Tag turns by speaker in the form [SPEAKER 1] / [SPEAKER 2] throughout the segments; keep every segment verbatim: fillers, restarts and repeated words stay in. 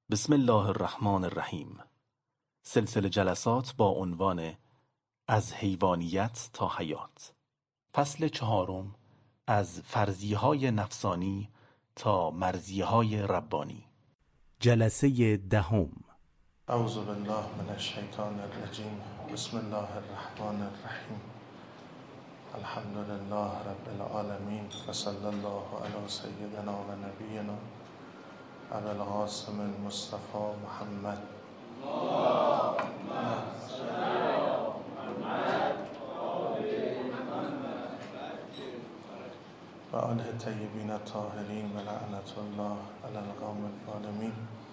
[SPEAKER 1] بسم الله الرحمن الرحیم. سلسله جلسات با عنوان از حیوانیت تا حیات، فصل چهارم، از فرضیه‌های نفسانی تا مرضیه‌های ربانی. جلسه دهم.
[SPEAKER 2] اعوذ بالله من الشیطان الرجیم. بسم الله الرحمن الرحیم. الحمد لله رب العالمین و صلی الله علی سیدنا و نبینا ابی القاسم المصطفى محمد و آله طیبین الطاهرین و لعنت الله علی القوم الظالمین.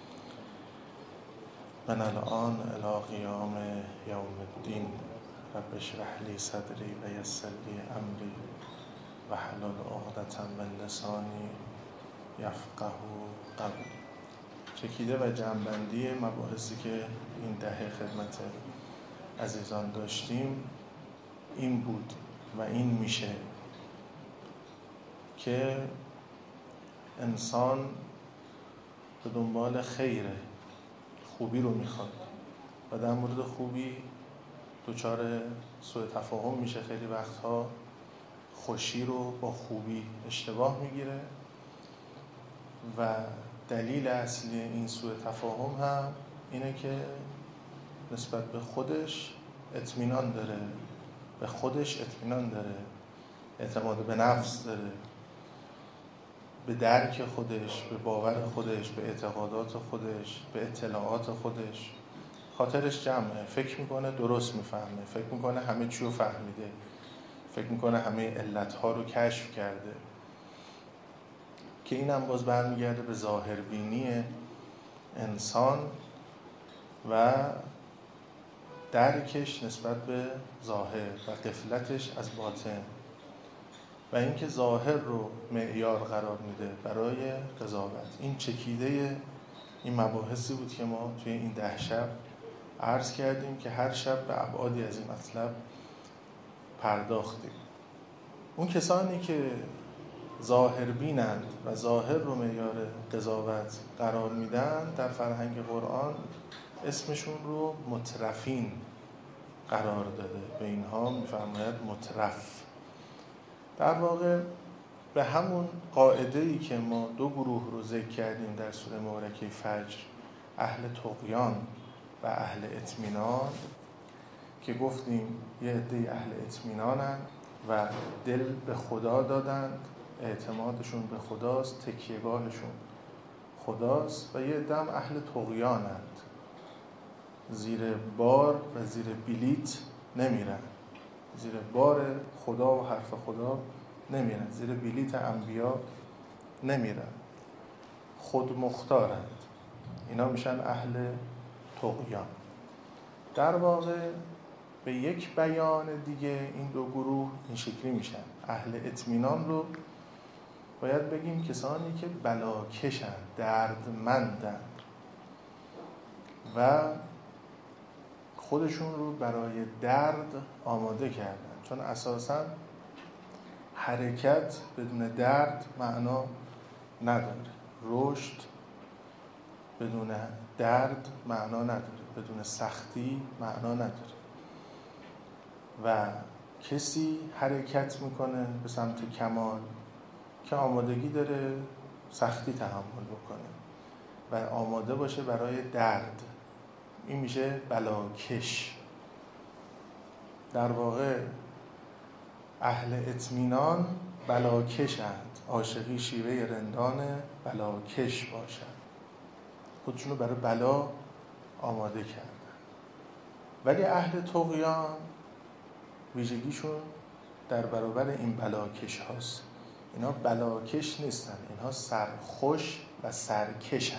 [SPEAKER 2] من الان الی قیام یوم الدین رب اشرح لی صدری و یسر لی امری و احلل عقدة من لسانی یفقهوا قولی. چکیده و جمع‌بندی مباحثی که این دهه خدمت عزیزان داشتیم این بود و این میشه که انسان به دنبال خیره، خوبی رو میخواد و در مورد خوبی دچار سوء تفاهم میشه. خیلی وقتها خوشی رو با خوبی اشتباه میگیره و دلیل اصلی این سوء تفاهم هم اینه که نسبت به خودش اطمینان داره، به خودش اطمینان داره، اعتماد به نفس داره، به درک خودش، به باور خودش، به اعتقادات خودش، به اطلاعات خودش. خاطرش جمعه، فکر میکنه درست میفهمه، فکر میکنه همه چی رو فهمیده، فکر میکنه همه علتها رو کشف کرده، که اینم باز برمیگرده به ظاهربینی انسان و درکش نسبت به ظاهر و غفلتش از باطن و اینکه ظاهر رو معیار قرار میده برای قضاوت. این چکیده این مباحثی بود که ما توی این ده شب عرض کردیم که هر شب به ابعادی از این مطلب پرداختیم. اون کسانی که ظاهر بینند و ظاهر رو معیار قضاوت قرار میدن در فرهنگ قرآن اسمشون رو مترفین قرار داده. به اینها میفرماید مترف. در واقع به همون قاعده‌ای که ما دو گروه رو ذکر کردیم در سوره مبارکه فجر، اهل طغیان و اهل اطمینان، که گفتیم یه عده اهل اطمینانن و دل به خدا دادند، اعتمادشون به خداست، تکیهگاهشون خداست، و یه عده هم اهل طغیانند، زیر بار و زیر بلیت نمیرن، زیر بار خدا و حرف خدا نمیرن، زیر بلیت انبیا نمیرن، خود مختارند. اینا میشن اهل طغیان. در واقع به یک بیان دیگه این دو گروه این شکلی میشن. اهل اطمینان رو باید بگیم کسانی که بلاکشن، دردمندن و خودشون رو برای درد آماده کردن، چون اساساً حرکت بدون درد معنا نداره، رشد بدون درد معنا نداره، بدون سختی معنا نداره و کسی حرکت میکنه به سمت کمال که آمادگی داره سختی تحمل بکنه و آماده باشه برای درد. این میشه بلاکش. در واقع اهل اطمینان بلاکشند، عاشقی شیوه رندان بلاکش باشند، خودشونو برای بلا آماده کردن. ولی اهل طغیان ویژگیشون در برابر این بلاکش هاست. اینا بلاکش نیستن، اینها سرخوش و سرکشند.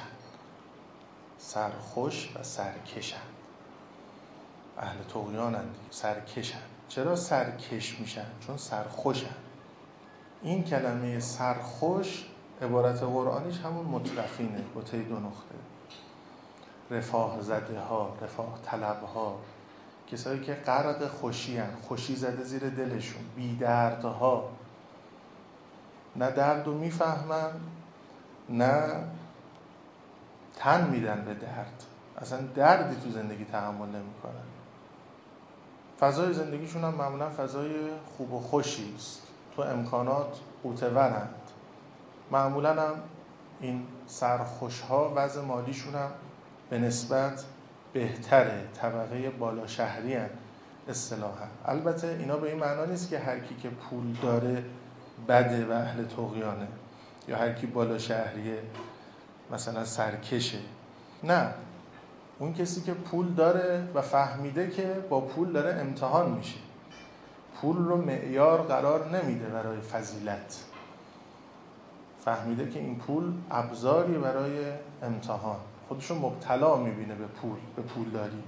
[SPEAKER 2] سرخوش و سرکشند. اهل طغیانند، سرکشند. چرا سرکش میشن؟ چون سرخوشند. این کلمه سرخوش عبارت قرآنیش همون مترفینه با تی دو نقطه. رفاه زده ها، رفاه طلب ها، کسایی که غرق خوشی هن، خوشی زده زیر دلشون، بی دردها، نه درد رو میفهمن نه تن میدن به درد، اصلا دردی تو زندگی تحمل نمیکنن. فضای زندگیشون هم معمولا فضای خوب و خوشی است، تو امکانات قوتورند. معمولا هم این سرخوش‌ها وضع مالیشون هم به نسبت بهتره، طبقه بالا شهری هن اصطلاحاً. البته اینا به این معنا نیست که هر کی که پول داره بده و اهل طغیانه، یا هر کی بالا شهریه مثلا سرکشه. نه، اون کسی که پول داره و فهمیده که با پول داره امتحان میشه، پول رو معیار قرار نمیده برای فضیلت، فهمیده که این پول ابزاری برای امتحان، خودشو مبتلا میبینه به پول، به پول داری.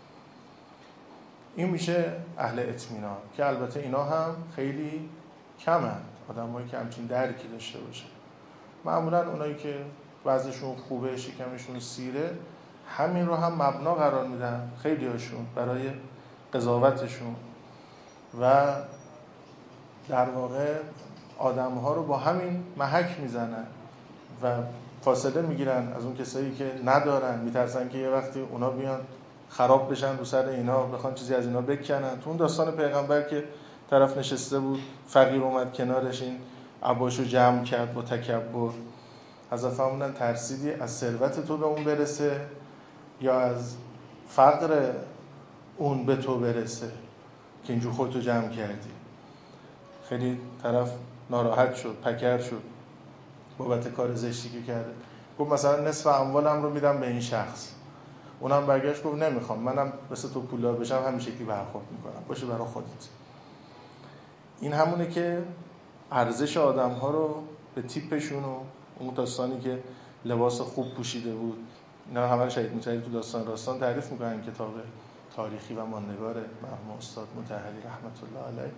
[SPEAKER 2] این میشه اهل اطمینان، که البته اینا هم خیلی کمن، آدمایی که همچین درکی داشته باشه. معمولا اونایی که وضعشون خوبه، شکمشون سیره، همین رو هم مبنا قرار میدن خیلی هاشون برای قضاوتشون و در واقع آدم‌ها رو با همین محک میزنن و فاصله میگیرن از اون کسایی که ندارن، میترسن که یه وقتی اونا بیان خراب بشن رو سر اینا، بخوان چیزی از اینا بکنن. تو اون داستان پیغمبر که طرف نشسته بود، فقیر اومد کنارش، این عباشو جمع کرد با تکبر، حضرت فرمودن ترسیدی از ثروت تو به اون برسه یا از فقر اون به تو برسه که اینجور خودتو جمع کردی؟ خیلی طرف ناراحت شد، پکر شد بابت کار زشتی که کرده. گفت مثلا نصف اموالم رو میدم به این شخص. اونم برگشت گفت نمیخوام، منم مثل تو پولدار بشم همین شکلی برخورد میکنم، باشه برای خودت. این همونه که ارزش آدم‌ها رو به تیپشون و اون داستانی که لباس خوب پوشیده بود، اینا همه شهید مطهری تو داستان راستان تعریف میکنن، کتاب تاریخی و ماندگار مرحوم استاد مطهری رحمت الله علیه،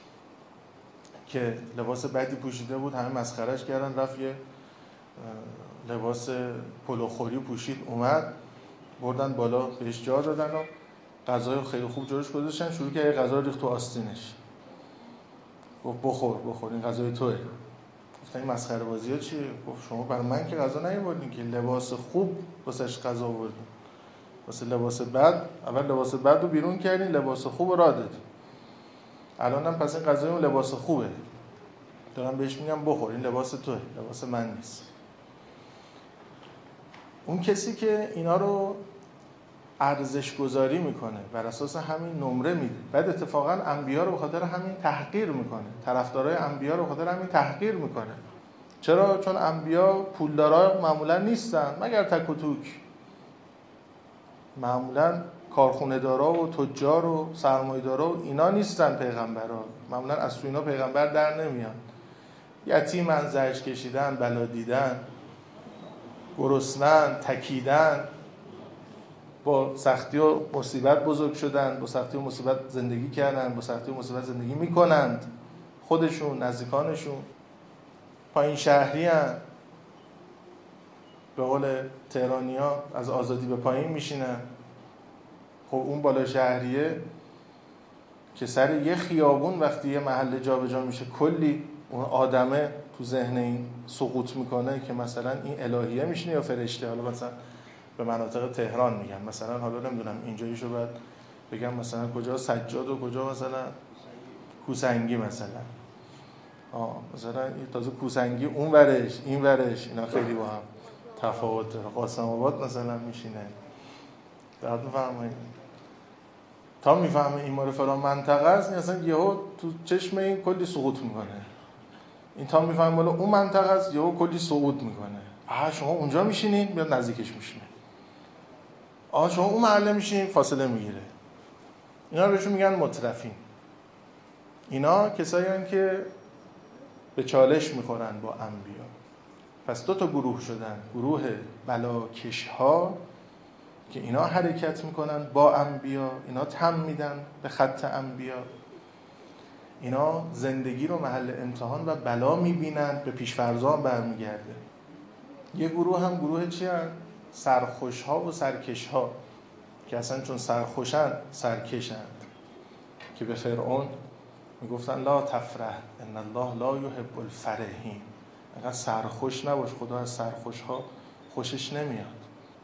[SPEAKER 2] که لباس بدی پوشیده بود، همه مسخرهش کردن، رفت یه لباس پلوخوری پوشید، اومد بردن بالا بهش جا دادن و غذای خیلی خوب جلوش گذاشتن، شروع کرد یه غذا ریخت تو آستینش، گفت بخور بخور این غذای توئه. گفتن این مسخره بازی‌ها چیه؟ گفت شما برای من که غذا نیاوردین، که لباس خوب واسش غذا آوردین، واسه لباس بد اول لباس بد رو بیرون کردین، لباس خوب رو راه دادین. الانم پس این غذای اون لباس خوبه، دارم بهش میگم بخور، این لباس توئه، لباس من نیست. اون کسی که اینا رو ارزش گذاری میکنه بر اساس همین نمره میده، بعد اتفاقا انبیا رو به خاطر همین تحقیر میکنه، طرفدارای انبیا رو به خاطر همین تحقیر میکنه. چرا؟ چون انبیا پولدارا معمولا نیستن، مگر تک و توک. معمولا کارخونه دارا و تجار و سرمایه‌دارا و اینا نیستن پیغمبرا، معمولا از تو اینا پیغمبر در نمیاد. یتیمن، زجر کشیدن، بلا دیدن، گرسنن، تکیدن، با سختی و مصیبت بزرگ شدن، با سختی و مصیبت زندگی کردن، با سختی و مصیبت زندگی میکنند، خودشون، نزدیکانشون. پایین شهری هن، به قول تهرانی ها از آزادی به پایین میشینن. خب اون بالا شهریه که سر یه خیابون وقتی یه محله جا به جا میشه کلی اون آدمه تو ذهن این سقوط میکنه که مثلا این الهیه میشینه یا فرشته. حالا مثلا به مناطق تهران میگن، مثلا حالا نمیدونم اینجاییشو باید بگم مثلا کجا سجاد و کجا مثلا کوسنگی مثلا، آه مثلا تازه کوسنگی اون ورش این ورش اینا خیلی با هم تفاوت داره. قاسم آباد مثلا میشینه، درد میفهمه تا میفهمه این ماره فلان منطقه است، این اصلا یهو تو چشم این کلی سقوط میکنه. این تا میفهمه بالا اون منطقه است، یهو کلی صعود میکنه. آها شما اونجا میشینین، میاد نزدیکش میشینه. آها شما اون محله میشینین، فاصله میگیره. اینا رو بهشون میگن مترفین. اینا کسایی هستن که به چالش میخورن با انبیا. پس دو تا گروه شدن، گروه بلاکش ها که اینا حرکت میکنن با انبیا، اینا تم میدن به خط انبیا، اینا زندگی رو محل امتحان و بلا میبینن، به پیش‌فرض‌ها هم برمیگرده. یه گروه هم گروه چی هست؟ سرخوش ها و سرکش ها که اصلا چون سرخوشن سرکشند، که به فرعون میگفتن لا تفرح ان الله لا یحب الفرحین، اگر سرخوش نباش، خدا از سرخوش ها خوشش نمیاد.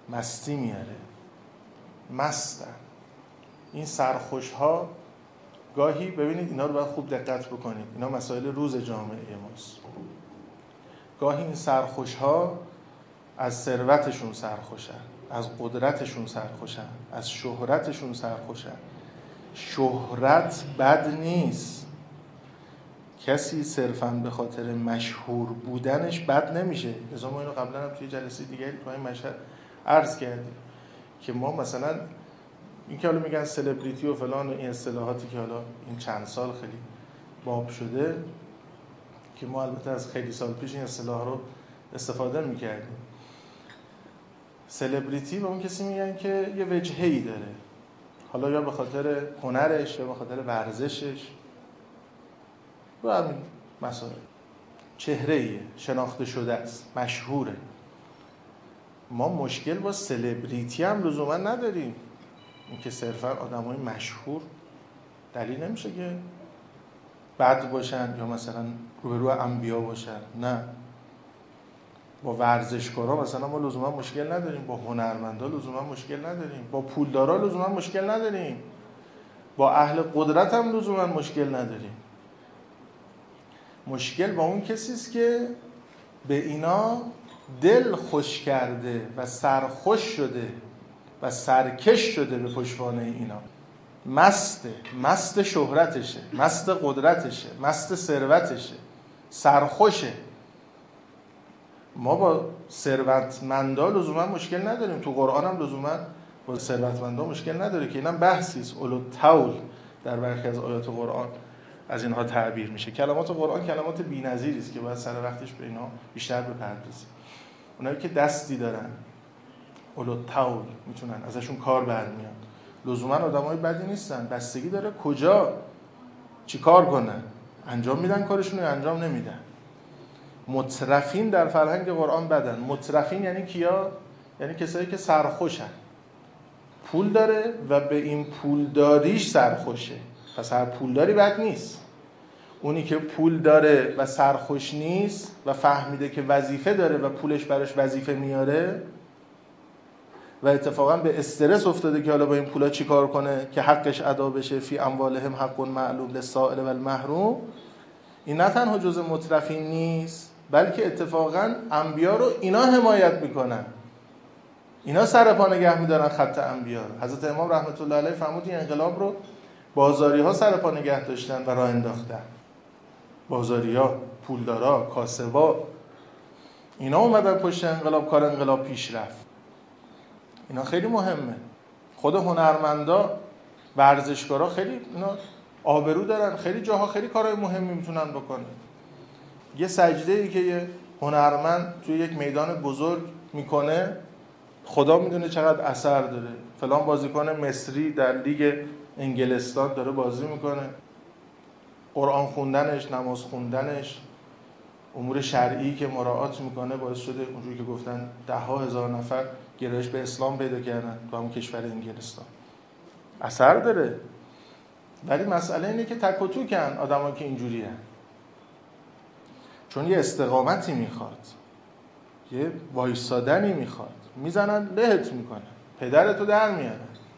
[SPEAKER 2] مستی میاره، مستن. این سرخوش ها گاهی ببینید اینا رو باید خوب دقت بکنید، اینا مسائل روز جامعه ماست. گاهی این سرخوش ها از ثروتشون سرخوشن، از قدرتشون سرخوشن، از شهرتشون سرخوشن. شهرت بد نیست، کسی صرفاً به خاطر مشهور بودنش بد نمیشه. لذا ما اینو قبلا هم توی جلسه دیگری تو این مشهد عرض کردیم که ما مثلا این که حالا میگن سلبریتی و فلان و این اصطلاحاتی که حالا این چند سال خیلی باب شده، که ما البته از خیلی سال پیش این اصطلاح رو استفاده میکردیم. سلبریتی به اون کسی میگن که یه وجهه‌ای داره، حالا یا به خاطر هنرش یا به خاطر ورزشش و همین مسائل، چهره‌ایه، شناخته شده است، مشهوره. ما مشکل با سلبریتی هم لزوما نداریم. این که صرفا آدمای مشهور دلیل نمیشه که بد باشن یا مثلا روبرو انبیا باشن. نه، با ورزشکارا مثلا ما لزوما مشکل نداریم، با هنرمندا لزوما مشکل نداریم، با پولدارا لزوما مشکل نداریم، با اهل قدرت هم لزوما مشکل نداریم. مشکل با اون کسی است که به اینا دل خوش کرده و سرخوش شده و سرکش شده به پشتوانه اینا. مسته، مست شهرتشه، مست قدرتشه، مست ثروتشه، سرخوشه. ما با ثروتمندا لزوما مشکل نداریم، تو قرآن هم لزوما با ثروتمندا مشکل نداره که اینم بحثی است. اولوالطول در برخی از آیات قرآن از اینها تعبیر میشه. کلمات قرآن کلمات بی‌نظیری است که باید سر وقتش به اینها بیشتر بپردازیم. اونایی که دستی دارن، اولوالطول، میتونن ازشون کار برمیاد. لزوما آدمای بدی نیستن، بستگی داره کجا چی کار کنن، انجام میدن کارشون یا انجام نمیدن. مترفین در فرهنگ قرآن بدن. مترفین یعنی کیا؟ یعنی کسایی که سرخوشن، پول داره و به این پولداریش سرخوشه. پس هر پولداری بد نیست. اونی که پول داره و سرخوش نیست و فهمیده که وظیفه داره و پولش براش وظیفه میاره و اتفاقا به استرس افتاده که حالا با این پولا چی کار کنه که حقش ادا بشه، فی اموالهم حق معلوم للسائل و المحروم، این نه تنها جزء مترفین نیست، بلکه اتفاقا انبیا رو اینا حمایت میکنن، اینا سر پا نگه میدارن خط انبیا رو. حضرت امام رحمت الله علیه فرمود این انقلاب رو بازاری ها سر پا نگه داشتن و راه انداختن. بازاری ها، پولدارا، کاسبا، اینا اومدن پشت انقلاب، کار انقلاب پیش رفت. اینا خیلی مهمه. خود هنرمندا، ورزشکارا خیلی اینا آبرو دارن، خیلی جاها خیلی کارهای مهمی میتونن بکنن. یه سجده‌ای که یه هنرمند توی یک میدان بزرگ میکنه خدا میدونه چقدر اثر داره. فلان بازیکن مصری در لیگ انگلستان داره بازی میکنه، قرآن خوندنش، نماز خوندنش، امور شرعی که مراعات میکنه باعث شده اونجوری که گفتن ده ها هزار نفر گرایش به اسلام پیدا کردن تو همون کشور انگلستان. اثر داره. ولی مسئله اینه که تک و توکن آدمایی که اینجوریه، چون یه استقامتی میخواد، یه وایسادنی میخواد، میزنن لهت میکنن، پدرتو در میارن.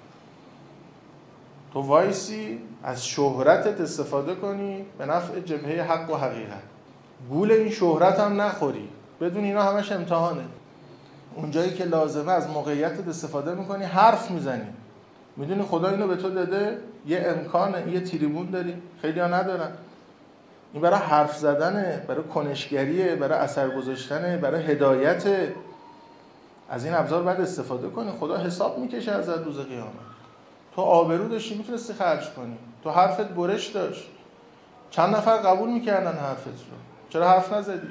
[SPEAKER 2] تو وایسی از شهرتت استفاده کنی به نفع جبهه حق و حقیقت، گول این شهرت هم نخوری، بدون اینا همش امتحانه. اونجایی که لازمه از موقعیتت استفاده میکنی، حرف میزنی، میدونی خدا اینو به تو داده، یه امکانه، یه تریبون داری، خیلی ها ندارن. این برای حرف زدنه، برای کنشگریه، برای اثر گذاشتنه، برای هدایت. از این ابزار باید استفاده کنی. خدا حساب میکشه از روز قیامت. تو آبرو داشتی میتونستی خرج کنی، تو حرفت برش داشت، چند نفر قبول میکردن حرفت رو، چرا حرف نزدی؟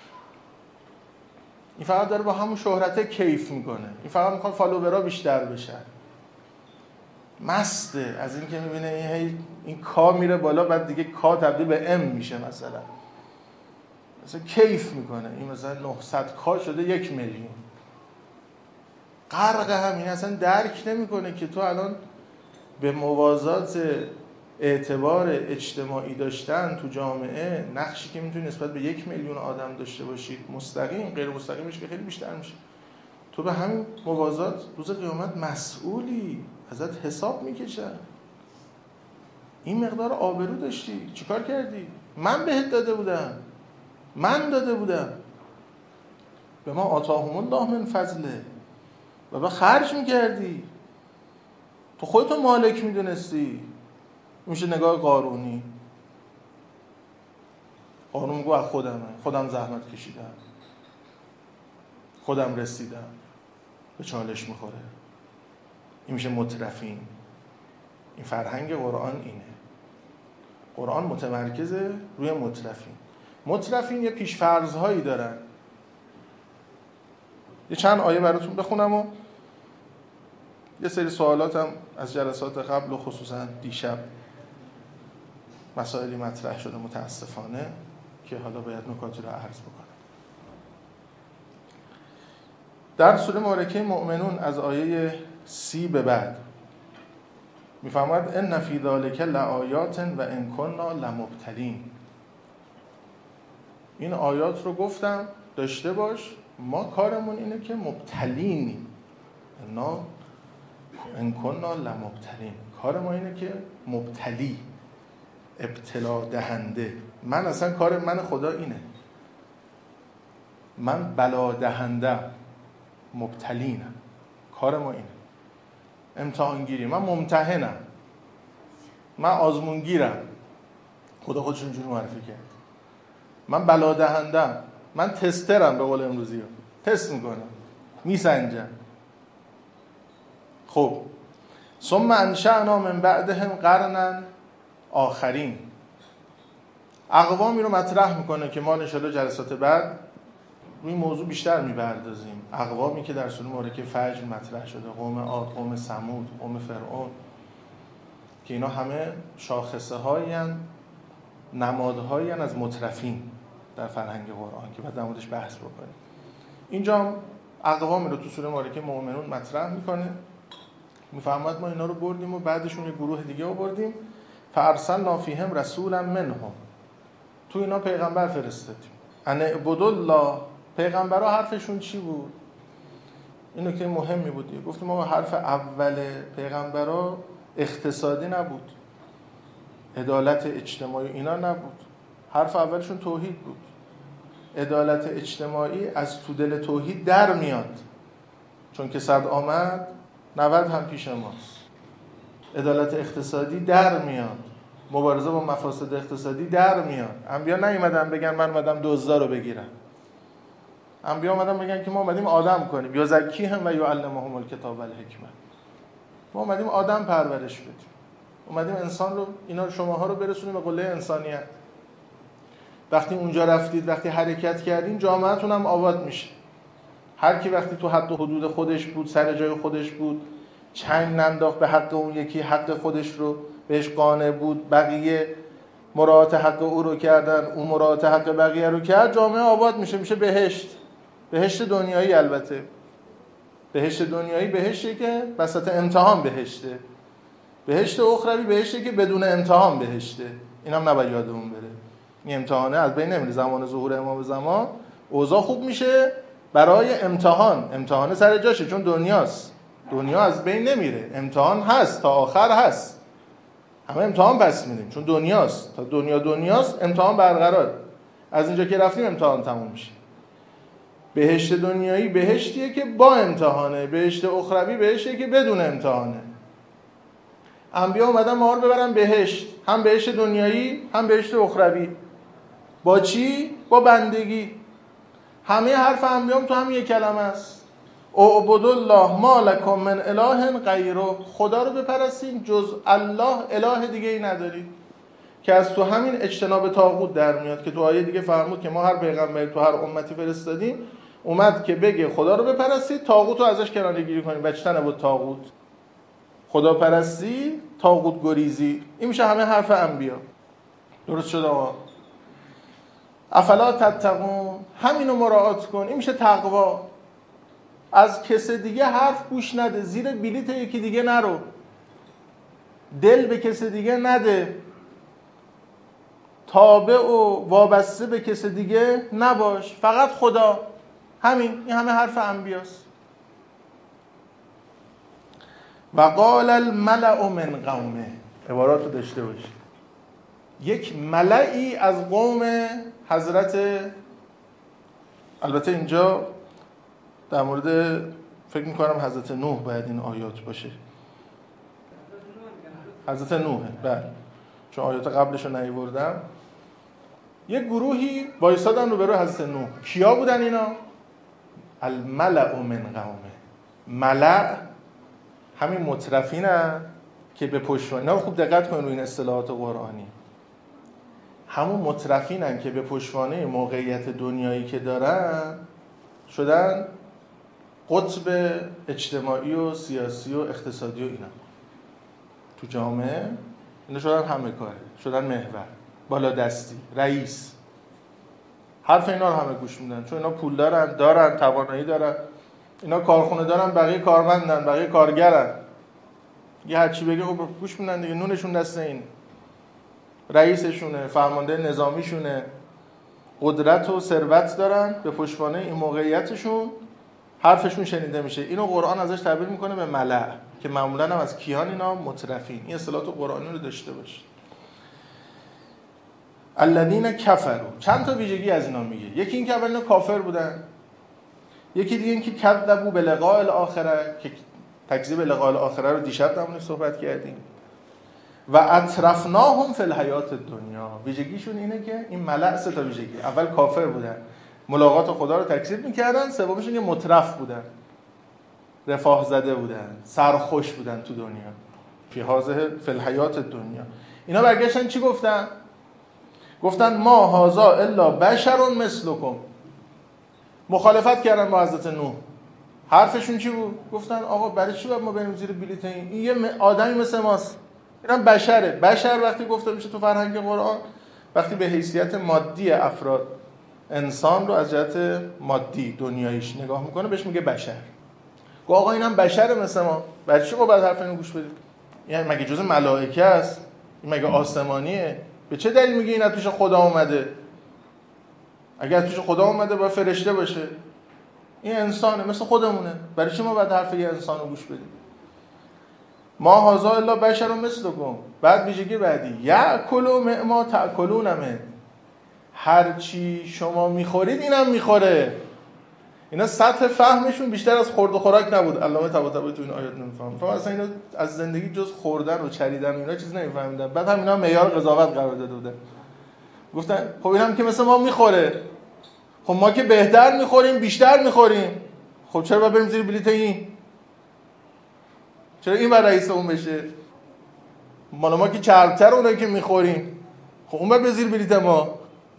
[SPEAKER 2] این فقط داره با همون شهرت کیف میکنه، این فقط میخواد فالوورها بیشتر بشن، مسته از این که میبینه این, این کا میره بالا، بعد دیگه کا تبدیل به ام میشه، مثلا مثلا کیف میکنه، این مثلا نهصد کا شده یک میلیون. غرق همین، اصلا درک نمیکنه که تو الان به موازات اعتبار اجتماعی داشتن تو جامعه، نقشی که میتونی نسبت به یک میلیون آدم داشته باشید، مستقیم غیر مستقیمش که خیلی بیشتر میشه، تو به همین موازات روز قیامت مسئولی، ازت حساب میکشن. این مقدار آبرو داشتی، چیکار کردی؟ من بهت داده بودم، من داده بودم. به ما آتاهم الله من فضله و به خرج میکردی. تو خودتو مالک میدونستی. میشه نگاه قارونی. قارون میگو از خودمه، خودم زحمت کشیدم، خودم رسیدم، به چالش میخوره. این میشه مترفین. این فرهنگ قرآن اینه. قرآن متمرکزه روی مترفین. مترفین یه پیش‌فرض‌هایی دارن. یه چند آیه براتون بخونم و یه سری سوالاتم از جلسات قبل و خصوصا دیشب مسائلی مطرح شده متاسفانه که حالا باید نکاتی رو عرض بکنم. در سوره مبارکه مؤمنون از آیه سی به بعد میفرماید ان فی ذلک لآیات و ان کنا لمبتلین. این آیات رو گفتم داشته باش، ما کارمون اینه که مبتلینیم. انا ان کنا لمبتلین، کار ما اینه که مبتلی، ابتلا دهنده. من اصلا کار من خدا اینه، من بلا دهنده، مبتلینم، کار ما اینه. امتحانگیری، من ممتحنم، من آزمونگیرم. خدا خودش اینجوری معرفی کرد. من بلا دهندم، من تسترم، به قول امروزی ها تست میکنم، میسنجم. خب ثم انشأنا من بعدهم قرنا آخرین. اقوامی رو مطرح میکنه که ما ان شاءالله جلسات بعد روی موضوع بیشتر میپردازیم. اقوامی که در سوره مبارکه فجر مطرح شده، قوم عاد، قوم ثمود، قوم فرعون، که اینا همه شاخصه هایی هستند، نمادهایی هستند از مترفین در فرهنگ قرآن که بعد در موردش بحث بکنیم. اینجا اقوامی رو تو سوره مبارکه مؤمنون مطرح میکنه. میفهمد ما اینا رو بردیم و بعدشون یه گروه دیگه رو بردیم. فارسلنا فیهم رسولا منهم، تو اینا پیغمبر فرستادیم. ان اعبدوا الله. پیغمبرها حرفشون چی بود؟ اینو که مهمی بود. گفتیم ما حرف اول پیغمبرها اقتصادی نبود، عدالت اجتماعی اینا نبود. حرف اولشون توحید بود. عدالت اجتماعی از تو دل توحید در میاد، چون که صد آمد نود هم پیش ماست. عدالت اقتصادی در میاد، مبارزه با مفاسد اقتصادی در میاد. انبیا نیومدن بگن من اومدم دزدا رو بگیرم. انبیا اومدن بگن که ما اومدیم آدم کنیم، یزکیهم و یعلمهم الکتاب و الحکمه. ما اومدیم آدم پرورش بدیم، اومدیم انسان رو، اینا شماها رو برسونیم به قله انسانیت. وقتی اونجا رفتید، وقتی حرکت کردین، جامعه‌تون هم آباد میشه. هر کی وقتی تو حد و حدود خودش بود، سر جای خودش بود، چنگ ننداخت به حق اون یکی، حق خودش رو بهش قانع بود، بقیه مراعات حق او رو کردن، اون مراعات حق بقیه رو کرد، جامعه آباد میشه، میشه بهشت. بهشت دنیایی. البته بهشت دنیایی بهشتی که وسط امتحان بهشته. بهشت اخروی بهشتی که بدون امتحان بهشته. اینم نباید یادمون بره. این امتحانه از بین نمیره. زمان ظهور امام زمان اوضاع خوب میشه برای امتحان. امتحان سر جاشه، چون دنیاست. دنیا از بین نمیره، امتحان هست، تا آخر هست. همه امتحان پس میدیم چون دنیاست. تا دنیا دنیاست، امتحان برقرار. از اینجا که رفتیم امتحان تموم میشه. بهشت دنیایی بهشتیه که با امتحانه، بهشت اخروی بهشتیه که بدون امتحانه. انبیا اومدن ما رو ببرن بهشت، هم بهشت دنیایی هم بهشت اخروی. با چی؟ با بندگی. همه حرف انبیام تو همین یک کلمه است: اعبدوا الله ما لکم من اله غیره. خدا رو بپرستین، جز الله اله دیگه ای ندارید. که از تو همین اجتناب طاغوت در میاد که تو آیه دیگه فرمود که ما هر پیغمبری تو هر امتی فرستادیم اومد که بگه خدا رو بپرستید، طاغوت رو ازش کناره‌گیری کنید. واجتنبوا الطاغوت. خدا پرستی، طاغوت گریزی. این میشه همه حرف انبیا. درست شد آقا؟ افلا تتقون. همینو مراعات کن. این میشه تقوا. از کس دیگه حرف گوش نده، زیر بلیط یکی دیگه نرو، دل به کس دیگه نده، تابع و وابسته به کس دیگه نباش، فقط خدا. همین. این همه حرف انبیاست. و قال الملأ من قومه، عبارات رو داشته باشید. یک ملئی از قوم حضرت، البته اینجا در مورد فکر میکنم حضرت نوح باید این آیات باشه. حضرت نوحه، بله، چون آیات قبلش رو نیاوردم. یک گروهی وایسادن رو برای حضرت نوح. کیا بودن اینا؟ الملأ من قومه. ملأ همین مترفینن که به پشتوانه، اینا رو خوب دقت کنید روی این اصطلاحات قرآنی، همون مترفینن که به پشتوانه موقعیت دنیایی که دارن شدن قطب اجتماعی و سیاسی و اقتصادی و اینا تو جامعه. اینا شدن همه کاره، شدن محور، بالادستی، رئیس. حرف اینا رو همه گوش میدن چون اینا پول دارن، دارن توانایی دارن، اینا کارخونه دارن، بقیه کارمندن، بقیه کارگرن. یه هر چی بگه خب گوش میدن دیگه، نونشون دست این رئیسشونه، فرمانده نظامیشونه، قدرت و ثروت دارن، به پشتوانه این موقعیتشون حرفشون شنیده میشه. اینو قرآن ازش تعبیر میکنه به ملأ که معمولا هم از کیان اینا؟ مترفین. این اصطلاحات قرآنی رو داشته باشید. الذین کفروا، چند تا ویژگی از اینا میگه. یکی این که اول اینا کافر بودن، یکی دیگه این که کذبوا بلقاء الاخره، که تکذیب لقاء الاخره رو دیشب در موردش صحبت کردیم. و اطرفناهم فی الحیات الدنیا، ویژگیشون اینه که این ملأ سه تا ویژگی، اول کافر بودن، ملاقات خدا رو تکذیب میکردن، سومشون که مترف بودن، رفاه زده بودن، سرخوش بودن تو دنیا، فی هذه فی الحیات الدنیا. اینا برگشتن چی گفتن؟ گفتن ما هذا الا بشر مثلکم. مخالفت کردن با حضرت نوح. حرفشون چی بود؟ گفتن آقا برای چی باید ما بریم زیر بلیط این؟ این یه آدمی مثل ماست. اینم بشره. بشر وقتی گفته میشه تو فرهنگ قرآن، وقتی به حیثیت مادی افراد انسان رو از جهت مادی دنیاییش نگاه میکنه بهش میگه بشر. گفت آقا اینم بشره مثل ما، برای چی ما باید حرف اینو گوش بدیم؟ یعنی مگه جزء ملائکه است؟ این مگه آسمانیه؟ به چه دلیل میگه این از پیش خدا اومده؟ اگر از پیش خدا اومده باید فرشته باشه. این انسانه، مثل خودمونه، برای چی ما باید حرف یه انسان رو گوش بدیم؟ ما هذا الا بشر مثلکم. بعد ویژگی بعدی، یأکل مما تأکلون منه، هر چی شما میخورید اینم میخوره. اینا سطح فهمشون بیشتر از خورد و خوراک نبود. علامه طباطبایی تو این آیات نمیفهمه، فهم اصلا اینا از زندگی جز خوردن و چریدن و اینا چیز نمیفهمیدن. بعد هم اینا معیار قضاوت قرار داده بودن، گفتن خب اینم که مثل ما میخوره، خب ما که بهتر میخوریم، بیشتر میخوریم، خب چرا باید بریم زیر بلیط این؟ چرا این بر رئیس اون بشه؟ مال ما که چربتر اونایی که میخوریم، خب اون باید به زیر بلیط ما.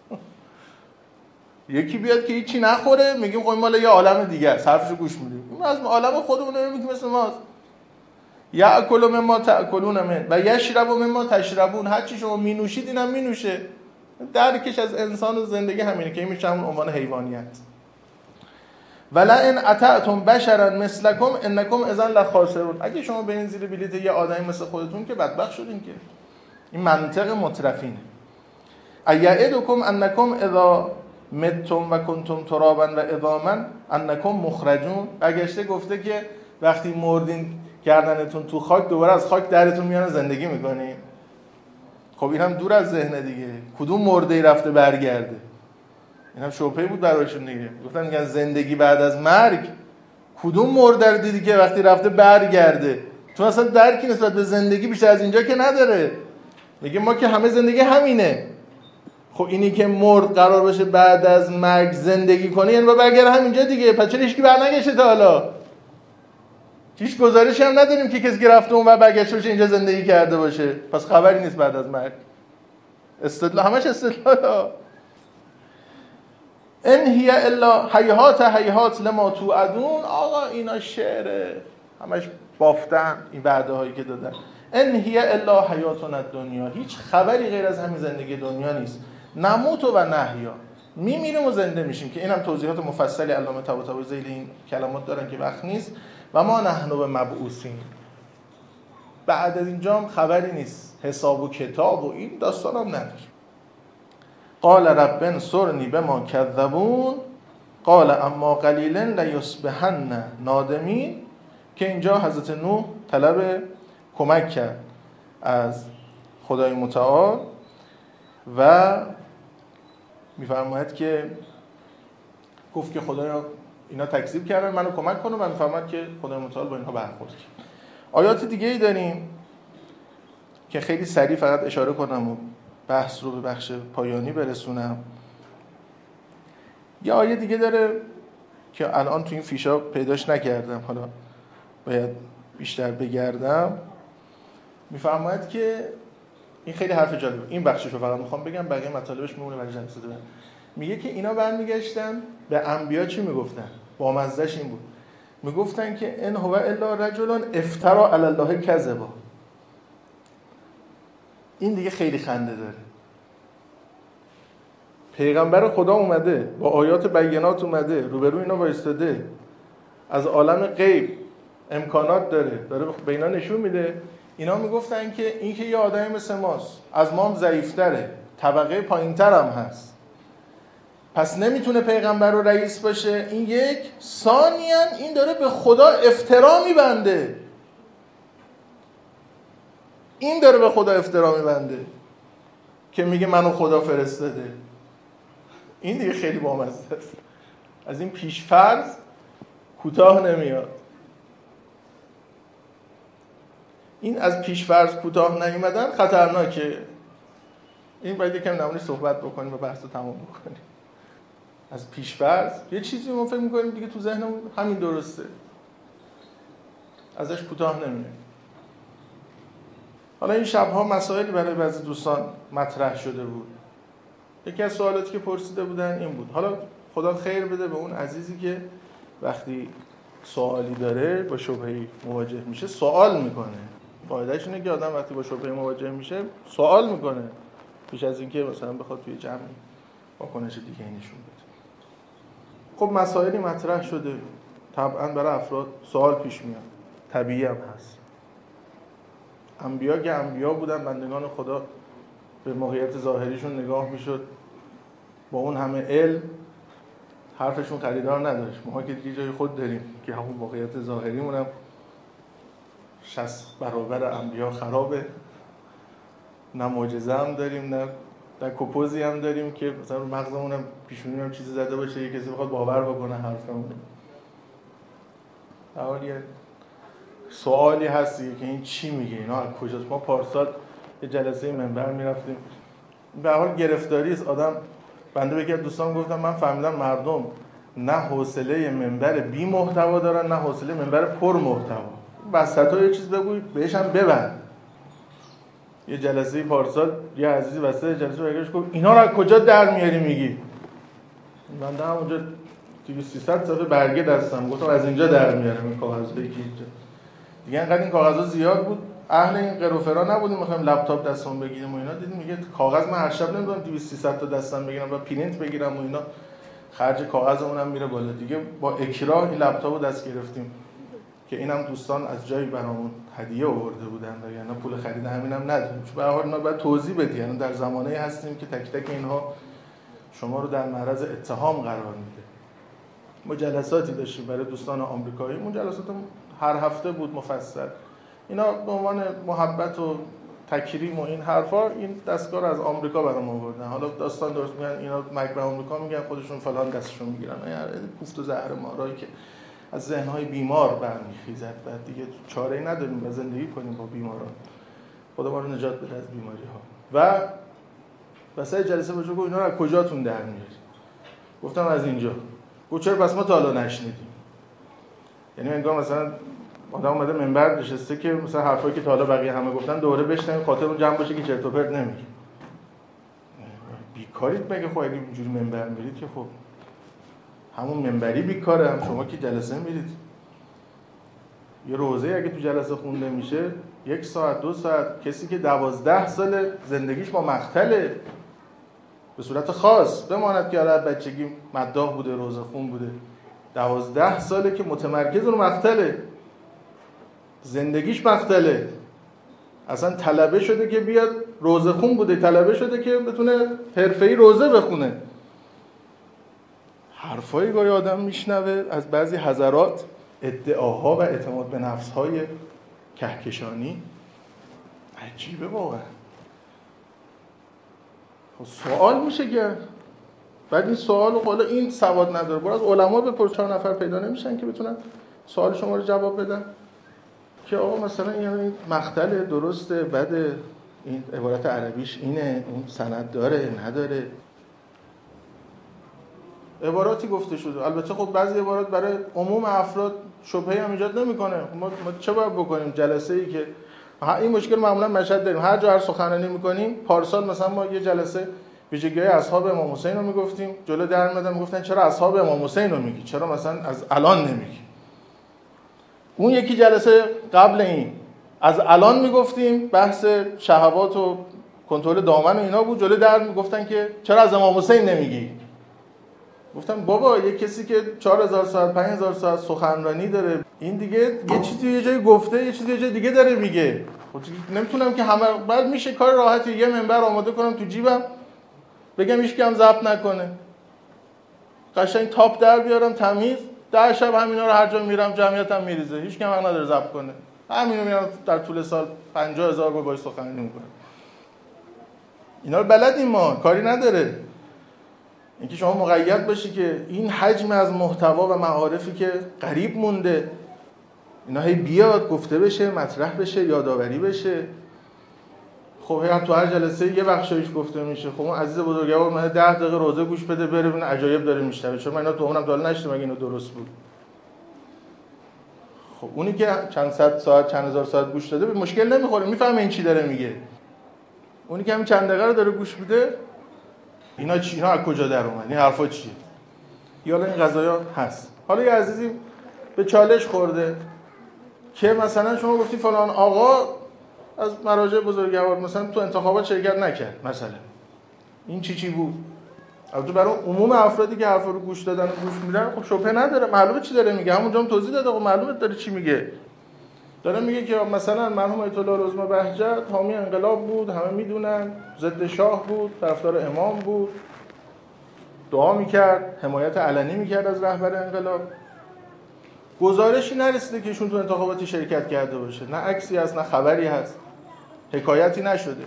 [SPEAKER 2] یکی بیاد که هیچی نخوره میگیم خب این مال یه عالم دیگه است، حرفشو گوش میدیم. اون از عالم خودمون نمیگیم مثل ماست. یأکل مما تأکلون من و یشرب مما تشربون، هر چی شما مینوشید اینم مینوشه. درکش از انسان و زندگی همینه که این میشه همون عنوان حیوانیت. ولئن اطعتم بشرا مثلکم انکم اذا لخاسرون، اگه شما برین زیر بلیط یه آدمی مثل خودتون که بدبخت شدین. که این منطق مترفینه. ایعدکم انکم اذا متم و کنتم ترابا و عظاما انکم مخرجون، برگشته گفته که وقتی مردین گردنتون تو خاک، دوباره از خاک درتون میانه زندگی میکنین. خب این هم دور از ذهن دیگه، کدوم مرده رفته برگرده؟ این هم شبهه بود برایشون دیگه. گفتن میگن زندگی بعد از مرگ، کدوم مرده رو دیدی که وقتی رفته برگرده؟ چون اصلا درکی نسبت به زندگی بیشتر از اینجا که نداره. میگه ما که همه زندگی همینه. خب اینی که مرد قرار باشه بعد از مرگ زندگی کنه، یعنی با برگرده همینجا دیگه. پس چرا هیچکی برنگشته تا حالا؟ هیچ گزارشی هم نداریم که کسی که رفته اون و برگشته باشه اینجا زندگی کرده باشه. پس خبری نیست بعد از مرگ. استدلال، همش استدلال. ان هی الا هیهات هیهات لما توعدون. آقا اینا شعره، همش بافتن این وعده هایی که دادن. ان هی الا حیاتنا الدنیا، هیچ خبری غیر از همین زندگی دنیا نیست. نموت و نحیا، میمیریم و زنده میشیم. که اینم توضیحات مفصلی علامه طباطبایی ذیل این کلمات دارن که وقت نیست. و ما نحن بمبعوثین، بعد از اینجا هم خبری نیست، حساب و کتاب و این داستان هم نداره. قال رب انصرنی بما کذبون قال اما قلیلا لیصبحن نادمین. که اینجا حضرت نوح طلب کمک کرد از خدای متعال و میفرماید که گفت که خدایا اینا تکذیب کردن، منو کمک کنه، و میفرماید که خدای متعال با اینها برخورد کرد. آیات دیگه ای داریم که خیلی سریع فقط اشاره کنم و بحث رو به بخش پایانی برسونم. یه آیه دیگه داره که الان تو این فیشا پیداش نکردم، حالا باید بیشتر بگردم. میفرماید که این خیلی حرف جالبه، این بخشش رو فقط میخوام بگم، بقیه مطالبش میمونه برای جلسه دیگه. میگه که اینا برمیگشتن به انبیا چی میگفتن؟ با مزدش این بود، میگفتن که ان هو الا رجل افترا علی الله کذبا. این دیگه خیلی خنده داره. پیغمبر خدا اومده با آیات بینات اومده روبرو اینا وایستاده، از عالم غیب امکانات داره، داره به اینا نشون میده. اینا میگفتن که این که یه آدمی مثل ماست، از ما هم ضعیف‌تره، طبقه پایین‌تر هم هست، پس نمیتونه پیغمبر و رئیس باشه. این یک. ثانیاً این داره به خدا افترا میبنده. این داره به خدا افترا میبنده که میگه منو خدا فرستاده. این دیگه خیلی بامزه است. از این پیش‌فرض کوتاه نمیاد. این از پیش‌فرض کوتاه نیومدن خطرناکه. این باید یکم نمونه صحبت بکنیم و بحث رو تمام بکنیم. از پیش‌فرض یه چیزی ما فکر می‌کنیم دیگه تو ذهنمون همین درسته، ازش کوتاه نمیاد. حالا این شب‌ها مسائلی برای بعضی دوستان مطرح شده بود. یکی از سوالاتی که پرسیده بودن این بود، حالا خدا خیر بده به اون عزیزی که وقتی سوالی داره با شبهه‌ای مواجه میشه سوال میکنه. قاعده‌اش اینه که آدم وقتی با شبهه‌ای مواجه میشه سوال میکنه پیش از اینکه مثلا بخواد توی جمعی واکنش دیگه نشون بده. خب مسائلی مطرح شده، طبعا برای افراد سوال پیش میاد، طبیعی هم هست. انبیا که انبیا بودن، بندگان خدا، به موقعیت ظاهریشون نگاه میشد، با اون همه علم حرفشون خریدار نداشت. ما که دیگه جای خود داریم که همون موقعیت ظاهریمون هم شصت برابر انبیا خرابه، نه معجزه هم داریم، نه در کپوزی هم داریم که مثلا رو مغزمون هم پیشونی هم چیزی زده باشه یه کسی بخواد باور بکنه حرفمون. در حال یه سوالی هستی که این چی میگه، اینا از کجاست. ما پارسال یه جلسه منبر میرفتیم، به حال گرفتاری است آدم. بنده به یکی از دوستان گفتم من فهمیدم مردم نه حوصله منبر بی محتوا دارن، نه حوصله منبر پر محتوا. وسطا یه چیز بگوی بهش هم ببند. یه جلسه پارسال یه عزیزی وسط جلسه برگشت گفت اینا رو از کجا در میاری میگی؟ بنده همونجا دویست سیصد صفحه برگه دستم، گفتم از اینجا در میارم این کاغذا که اینجا. دیگه انقدر این کاغذا زیاد بود، اهل این قروفرا نبودیم میخوایم لپتاپ دستمون بگیریم و اینا. دیدیم میگه کاغذ من هر شب نمیدونم دویست سیصد تا دستم بگیرم و پرینت بگیرم و اینا، خرج کاغذمون هم میره بالا. دیگه با اکراه این لپتاپو دست گرفتیم که اینم دوستان از جایی برامون هدیه آورده بودن و یعنی پول خرید همینم نداریم. چون به هر حال ما باید توضیح بدیم، یعنی در زمانه‌ای هستیم که تک تک اینها شما رو در معرض اتهام قرار میده. ما جلساتی داشتیم برای دوستان آمریکایی، اون جلسات هر هفته بود مفصل. اینا به عنوان محبت و تکریم و این حرفا این دستگاه رو از آمریکا برام آوردن. حالا داستان درست میگن اینا مک به آمریکا میگن، خودشون فلان دستشون میگیرن. یعنی کوفت و زهر مارایی که از ذهن‌های بیمار برمیخیزد و دیگه چاره‌ای نداریم و زندگی کنیم با بیماران. خدا ما رو نجات بده از بیماری‌ها. و واسه جلسه بهش گفت اینا رو از کجاتون در میارید؟ گفتم از اینجا. گفت چرا پس ما تا حالا نشنیدیم؟ یعنی انگار مثلا آدم اومده منبر نشسته که مثلا حرفایی که تا حالا بقیه همه گفتن دوره بشنویم، خاطرمون جمع باشه که چرت و پرت نمیگه. بیکارید مگه؟ خب اگه اینجوری منبر میرید که خب همون منبری بیکاره، هم شما که جلسه میرید. یه روزه اگه تو جلسه خونده میشه یک ساعت دو ساعت، کسی که دوازده سال زندگیش با مقتله به صورت خاص بماند که از بچگی مداح بوده، روزه خون بوده، دوازده ساله که متمرکز رو مقتله، زندگیش مقتله، اصلا طلبه شده که بیاد روزه خون بوده، طلبه شده که بتونه حرفه‌ای روزه بخونه. حرفایی گاهی آدم میشنوه از بعضی حضرات، ادعاها و اعتماد به نفس‌های کهکشانی. عجیبه واقعا. سوال میشه که بعد این سوال حالا این سواد نداره، برو از علما بپرس، چهار نفر پیدا نمیشن که بتونن سوال شما رو جواب بدن که آقا مثلا این مقتل درسته، بده، این عبارت عربیش اینه، اون سند داره نداره. عباراتی گفته شده، البته خب بعضی عبارات برای عموم افراد شبهه‌ای هم ایجاد نمیکنه. ما, ما چه باید بکنیم؟ جلسه ای که این مشکل معمولا مشهد داریم، هر جا هر سخنرانی میکنیم، پارسال مثلا ما یه جلسه ویژگی‌های اصحاب امام حسین رو میگفتیم، جلو در می‌آمدن میگفتن چرا اصحاب امام حسین رو میگی، چرا مثلا از الان نمیگی. اون یکی جلسه قبل این از الان میگفتیم، بحث شهوات و کنترل دامن و اینا بود، جلو در میگفتن که چرا از امام حسین نمیگی. گفتم بابا یه کسی که چهار هزار ساعت پنج هزار ساعت سخنرانی داره، این دیگه یه چیزی یه جای گفته، یه چیزی یه جای دیگه داره میگه. نمیتونم که همه بعد میشه کار راحتی یه منبر آماده کنم تو جیبم بگم هیچ کی هم ضبط نکنه، قشنگ تاپ در بیارم تمیز، ده شب همینا رو هر جا میرم جمعیتم میریزه، هیچ کی هم حق نداره ضبط کنه. همینو میارم در طول سال پنجاه هزار بار باهاش سخنرانی میکنم. اینا رو بلدیم ما، کاری نداره. اینکه شما مقید باشی که این حجم از محتوا و معارفی که قریب مونده اینا هی بیاد گفته بشه، مطرح بشه، یادآوری بشه. خب هم تو هر جلسه یه بخشایش گفته میشه. خب اون عزیز بزرگوار من ده دقیقه روزه گوش بده بره ببین عجایب داره میشنوه، چون من اینا تو عمرم تا حالا نشیدم اگه اینو درست بود. خب اونی که چند صد ساعت چند هزار ساعت گوش داده به مشکل نمیخوره، میفهمه این چی داره میگه. اونی که همین چند دقیقه رو داره گوش میده اینا چی، اینا از کجا در اومد، این حرفا چیه، یالا این قضایا هست. حالا یه عزیزی به چالش خورده که مثلا شما گفتی فلان آقا از مراجع بزرگوار مثلا تو انتخابات شرکت نکرد، مثلا این چی چی بود. البته برای عموم افرادی که حرفا رو گوش دادن و گوش میدن خب شبهه نداره، معلومه چی داره میگه، همونجا هم توضیح داده، خب معلومه داره چی میگه. داره میگه که مثلا مرحوم آیت الله العظمی بهجت حامی انقلاب بود، همه میدونن، ضد شاه بود، طرفدار امام بود، دعا میکرد، حمایت علنی میکرد از رهبر انقلاب. گزارشی نرسیده که ایشون تو انتخاباتی شرکت کرده باشه، نه عکسی هست نه خبری هست، حکایتی نشده.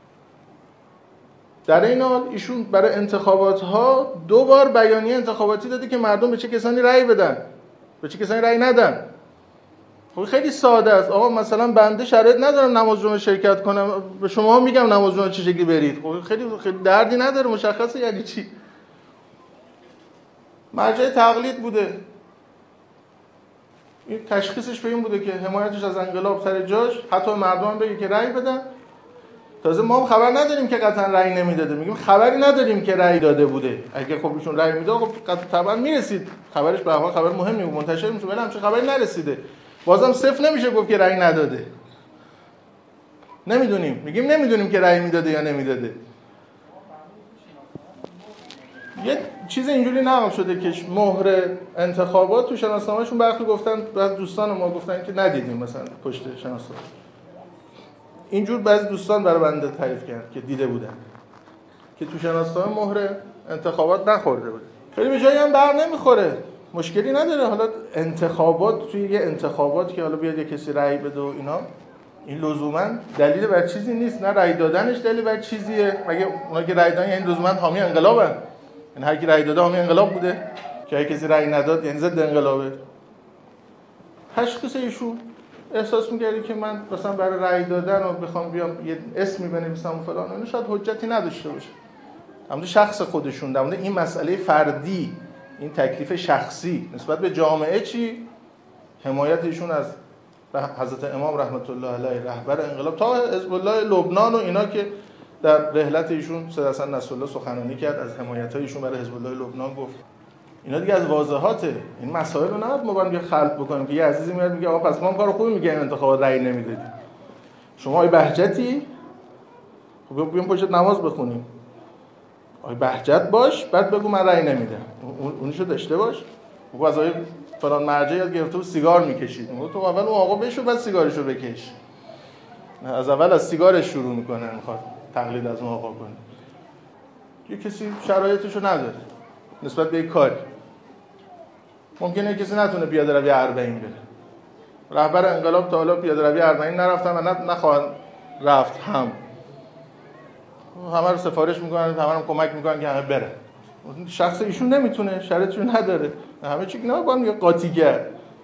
[SPEAKER 2] در این حال ایشون برای انتخابات ها دو بار بیانیه انتخاباتی داده که مردم به چه کسانی رأی بدن، به چه کسانی رأی ندن. خب خیلی ساده است. آقا مثلا بنده شرایط ندارم نماز جمعه شرکت کنم، به شما میگم نماز جمعه چه شکلی برید. خب خیلی خیلی دردی نداره، مشخصه یعنی چی. مرجع تقلید بوده. این تشخیصش به این بوده که حمایتش از انقلاب سر جاش، حتی مردم بگه که رأی بدن. تازه ما هم خبر نداریم که قطعا رأی نمیداده، میگیم خبری نداریم که رأی داده بوده. اگه خب ایشون رأی میداد خب قطعا میرسید خبرش، به هر حال خبر مهمی بود، منتشر میشه، ولی همچین خبری نرسیده. بازم صفر نمیشه گفت که رأی نداده. نمیدونیم، میگیم نمیدونیم که رأی میداده یا نمیداده. یه چیز اینجوری نقل شده که مهر انتخابات تو شناسنامه‌شون برخی گفتن، بعضی دوستان ما گفتن که ندیدیم مثلا پشت شناسنامه. اینجور بعضی دوستان برای بنده تعریف کرد که دیده بودن که تو شناسنامه مهر انتخابات نخورده بود. خیلی به جایی هم بر نمیخوره، مشکلی نداره. حالا انتخابات توی یه انتخابات که حالا بیاد یه کسی رأی بده و اینا، این لزوما دلیل بر چیزی نیست، نه رأی دادنش دلیل بر چیزیه. مگه اونا که رأی دادن یعنی لزوما حامی انقلابن؟ یعنی هر کی رأی داده حامی انقلاب بوده؟ که هر کسی رأی نداد یعنی ضد انقلابه؟ تشخیص ایشون احساس می‌کردی که من مثلا برای رأی دادن و بخوام بیام یه اسمی بنویسم و فلان، اون شاید حجتی نداشته باشه. اما شخص خودشون در مورد این مسئله فردی، این تکلیف شخصی نسبت به جامعه چی؟ حمایت ایشون از حضرت امام رحمت الله علیه رهبر انقلاب تا حزب الله لبنان و اینا که در رحلت ایشون سید حسن نصرالله سخنرانی کرد، از حمایت‌های ایشون برای حزب الله لبنان گفت. اینا دیگه از واضحاته. این مسائل رو نباید ما باید خلق بکنیم که یه عزیزی میاد میگه آقا پس ما هم کار خوبی میگیم انتخابات رأی نمیدادی. شما آی بهجتی؟ خب بیام پشت نماز بخونیم. آی بهجت باش، بعد بگو من رأی نمیدم. اونیشو داشته باش. بگو از آی فلان مرجع یاد گرفته و سیگار میکشید. میگه تو اول اون آقا بشو بعد سیگارشو بکش. از اول از سیگارش شروع میکنه، میخواد تقلید از اون آقا کنه. یه کسی شرایطشو نداره نسبت به یک کاری. ممکنه کسی نتونه پیاده روی اربعین بره. رهبر انقلاب تا حالا پیاده روی ارمنی نرفتن و نه نخواهند رفت هم. همه رو سفارش میکنن، همه رو کمک میکنن که همه بره. شخص ایشون نمیتونه، شرطشون نداره. همه چی نه با هم یه قاطیگر.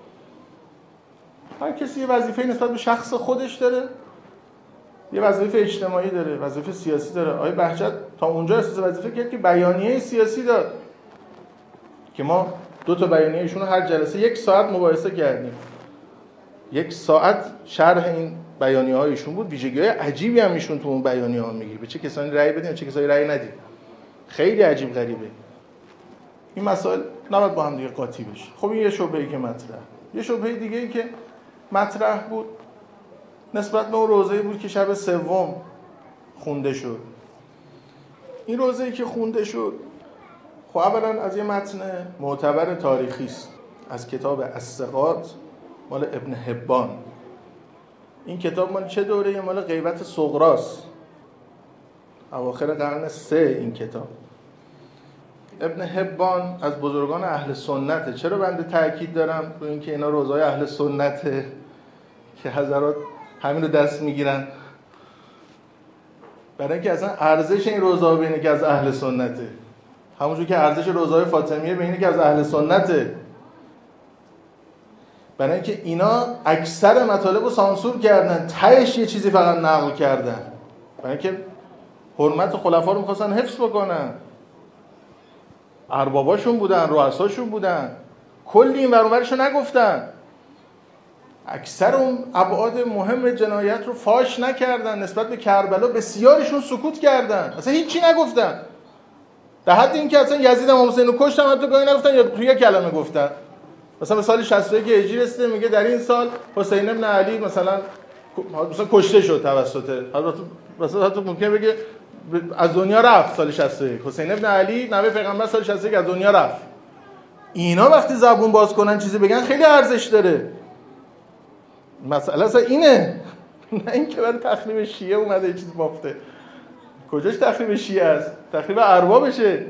[SPEAKER 2] هر کسی یه وظیفه نسبت به شخص خودش داره. یه وظیفه اجتماعی داره، وظیفه سیاسی داره. آقای بهجت تا اونجا احساس وظیفه کرد که بیانیه سیاسی داد. که ما دو تا بیانیه ایشون رو هر جلسه یک ساعت مباحثه کردیم. یک ساعت شرح این بیانیه های ایشون بود. ویژگی‌های عجیبی هم ایشون تو اون بیانیه ها میگه. به چه کسانی رأی بدین، چه کسانی رأی ندین. خیلی عجیب غریبه. این مسائل نباید با هم دیگه قاطی بشه. خب این یه شبهه‌ای که مطرح. یه شبهه دیگه ای که مطرح بود نسبت به اون روزه‌ای بود که شب سوم خونده شد. این روزه‌ای که خونده شد خب اولا از یه متن معتبر تاریخی است، از کتاب الثقات مال ابن حبان. این کتاب مال چه دوره؟ مال غیبت صغراست، اواخر قرن سه. این کتاب ابن حبان از بزرگان اهل سنته. چرا بنده تاکید دارم رو اینکه اینا روزهای اهل سنته که حضرات همین رو دست میگیرن؟ برای اینکه اصلا ارزش این روزها به اینه که از اهل سنته، همونجور که ارزش روزهای فاطمیه به اینه که از اهل سنته. برای اینکه اینا اکثر مطالب رو سانسور کردن، تهش یه چیزی فقط نقل کردن، برای اینکه حرمت خلفا رو می‌خواستن حفظ بکنن. ارباباشون بودن، رؤساشون بودن، کلی این ور اون ورشو نگفتن. اکثر اون ابعاد مهم جنایت رو فاش نکردن. نسبت به کربلا بسیارشون سکوت کردن، اصلا هیچی نگفتن. در حد این که اصلا یزید امام حسین رو کشتن حتی گاهی نگفتن یا توی یک کلمه گفتن. مثلا سال شصت و یک هجری رسیده میگه در این سال حسین ابن علی مثلا مثلا کشته شد توسط حضرت، مثلا حتی ممکنه بگه از دنیا رفت سال شصت و یک. حسین ابن علی نوه پیغمبر سال شصت و یک از دنیا رفت. اینا وقتی زبون باز کنن چیزی بگن خیلی ارزش داره. مسئله اصلا اینه، نه اینکه برای تخریب شیعه اومده یه چیز بافته. کجاش تخریب شیعه است؟ تخریب اربابشه.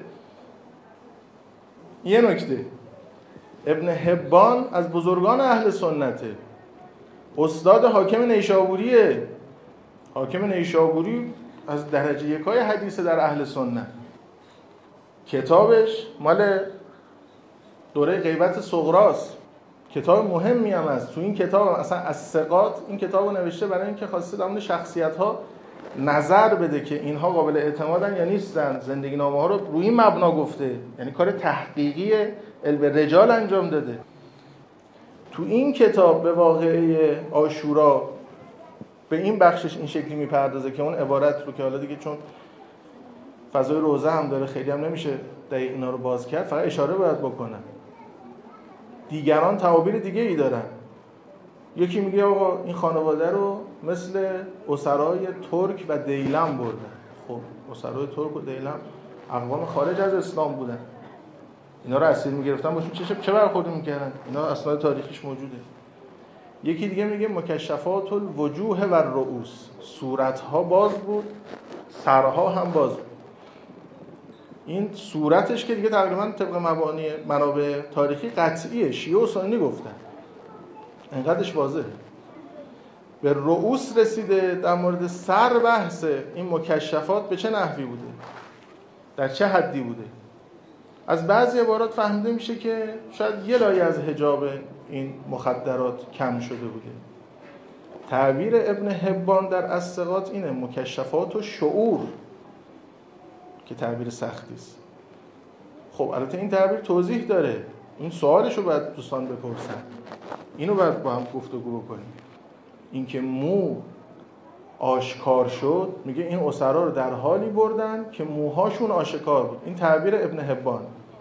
[SPEAKER 2] یه نکته، ابن حبان از بزرگان اهل سنته، استاد حاکم نیشابوریه. حاکم نیشابوری از درجه یکای حدیث در اهل سنت. کتابش مال دوره غیبت صغراست، کتاب مهمی هم است. تو این کتاب اصلا الثقات این کتابو نوشته برای اینکه خواسته در مورد شخصیت‌ها نظر بده که اینها قابل اعتمادن یا نیستن. زندگی نامه ها رو روی این مبنا گفته، یعنی کار تحقیقی علم رجال انجام داده. تو این کتاب به واقعه عاشورا به این بخشش این شکلی میپردازه که اون عبارت رو که حالا دیگه چون فضای روزه هم داره خیلی هم نمیشه دقیق اینا رو باز کرد، فقط اشاره باید بکنم. دیگران تعابیر دیگه ای دارن. یکی میگه آقا این خانواده رو مثل اسرای ترک و دیلم بردن. خب اسرای ترک و دیلم اقوام خارج از اسلام بودن، اینا رو اسیر میگرفتن، باشون چه چه برخوردی میکردن؟ اینا اسناد تاریخیش موجوده. یکی دیگه میگه مکشفات الوجوه و الرؤوس، صورتها باز بود، سرها هم باز بود. این صورتش که دیگه تقریبا طبق مبانی منابع تاریخی قطعیه، شیعه و سنی گفتن، اینقدرش واضحه. به رؤوس رسیده. در مورد سر بحثه. این مکشفات به چه نحوی بوده، در چه حدی بوده؟ از بعضی عبارات فهمیده میشه که شاید یه لایه از حجاب این مخدرات کم شده بوده. تعبیر ابن حبان در الثقات اینه، مکشفات و شعور، که تعبیر سختی است. خب البته این تعبیر توضیح داره، این سوالشو باید دوستان بپرسن، اینو باید با هم گفتگو بکنیم. این که مو آشکار شد، میگه این اسرا رو در حالی بردن که موهاشون آشکار بود. این تعبیر ابن حبان.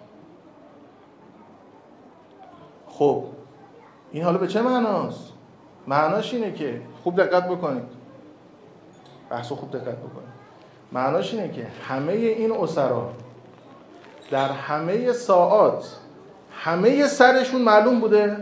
[SPEAKER 2] خب این حالا به چه معناست؟ معناش اینه که خوب دقت بکنید، بحثو خوب دقت بکنید. معناش اینه که همه این اسرا در همه ساعات همه سرشون معلوم بوده؟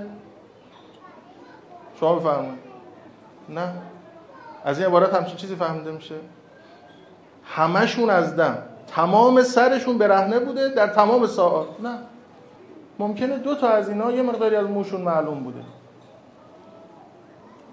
[SPEAKER 2] شما بفرمایید. نه، از این عبارت همچین چیزی فهمیده میشه؟ همشون از دم، تمام سرشون برهنه بوده در تمام ساعات؟ نه، ممکنه دو تا از اینا یه مقداری از موشون معلوم بوده.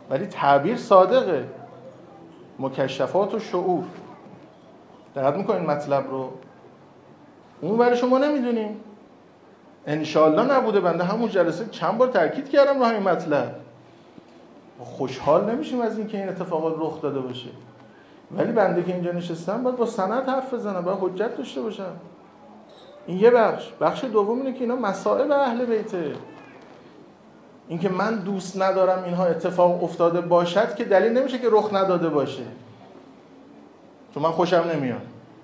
[SPEAKER 2] ولی تعبیر صادقه. مکشفات و شعور. دقت میکنین مطلب رو؟ اون برای شما نمیدونیم. انشالله نبوده. بنده همون جلسه چند بار تاکید کردم رو همین مطلب. خوشحال نمیشیم از اینکه این اتفاقات رخ داده باشه، ولی بنده که اینجا نشستم باید با سند حرف بزنم، باید حجت داشته باشم. این یه بخش. بخش دوم اینه که اینا مسائل اهل بیته. اینکه من دوست ندارم اینها اتفاق افتاده باشد که دلیل نمیشه که رخ نداده باشه، چون من خوشم نمیاد.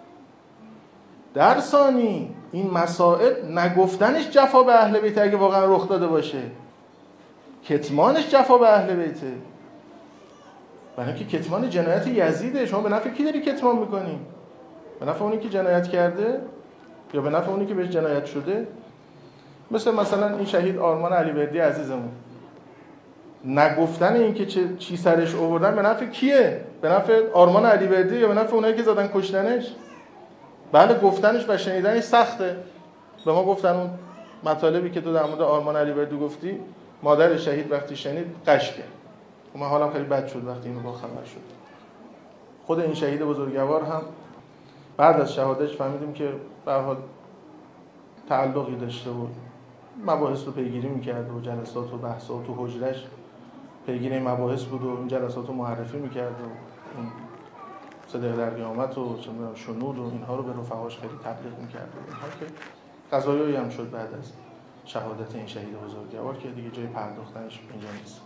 [SPEAKER 2] در ثانی این مسائل نگفتنش جفا به اهل بیت اگه واقعا رخ داده باشه، کتمانش جفا به اهل بیته. برای اینکه کتمان جنایت یزیده. شما به نفع کی داری کتمان میکنی؟ به نفع اونی که جنایت کرده یا به نفع اونی که بهش جنایت شده؟ مثل مثلا این شهید آرمان علیوردی عزیزمون، نگفتن این که چه چی سرش آوردن به نفع کیه؟ به نفع آرمان علیوردی یا به نفع اونایی که زدن کشتنش؟ بله گفتنش و شنیدنش سخته. به ما گفتن اون مطالبی که تو در مورد آرمان علیوردی گفتی مادر شهید وقتی شنید قش کرد. من حالم خیلی بد شد وقتی اینو با خبر شد. خود این شهید بزرگوار هم بعد از شهادتش فهمیدیم که به هر حال تعلقی داشته و مباحث رو پیگیری می‌کرد و جلسات و بحثات و حجرش پیگیری مباحث بود و این جلسات رو معرفی می‌کرد و این صدق در قیامت و شنود و اینها رو به رفقاش خیلی تبلیغ می‌کرد و اینها که قضایایی هم شد بعد از شهادت این شهید بزرگوار که دیگه جای پرداختنش اینجا نیست.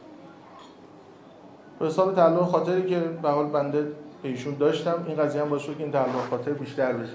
[SPEAKER 2] به حساب تعلق خاطری که به حال بنده به ایشون داشتم، این قضیه هم باعث شد که این تعلق خاطر بیشتر بشه.